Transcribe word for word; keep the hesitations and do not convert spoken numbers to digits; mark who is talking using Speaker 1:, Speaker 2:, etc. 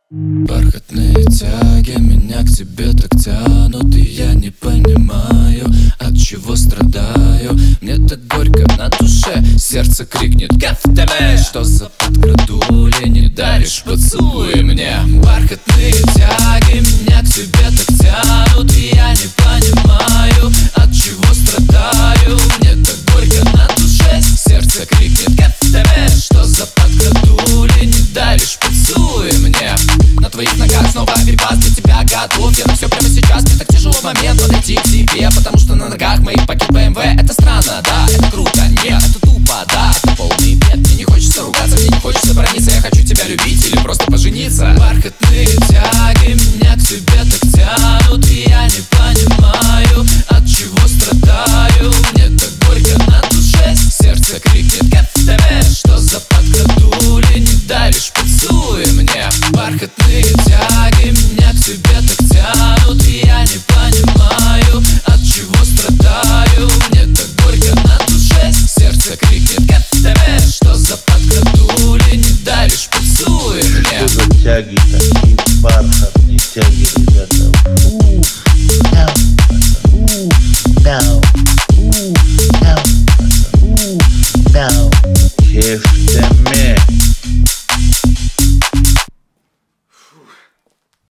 Speaker 1: Бархатные тяги меня к тебе так тянут, и я не понимаю, от чего страдаю. Мне так горько на душе, сердце крикнет «Кафтаме!» Что за подкрадули, не даришь поцелуй мне. Бархатные тяги меня к тебе так тянут, и я не понимаю, от чего страдаю. Мне так горько на душе, сердце крикнет «Кафтаме!» Что за подкрадули, не даришь поцелуй мне. На твоих ногах снова перепад, для тебя готов я на все прямо сейчас. Мне так тяжело в момент подойти к тебе, потому что на ногах моих пакет бэ эм вэ. Это странно, да, это круто, нет, это тупо, да, это полный бред. Мне не хочется ругаться, мне не хочется брониться, я хочу тебя любить или просто пожениться. Бархатные тяги меня к тебе так тянут, и я не понимаю, от чего страдаю. Мне так горько на душе, сердце крикнет «Кафтаме!» Что за подкрадули, не даришь поцелуй мне. Бархатные тяги меня к тебе так тянут, и я не понимаю, от чего страдаю. Мне так горько на душе, сердце крикнет «Кафтаме!» Что за подкрадули, не даришь поцелуй мне.
Speaker 2: Что за тяги такие, бархатные тяги, ребят?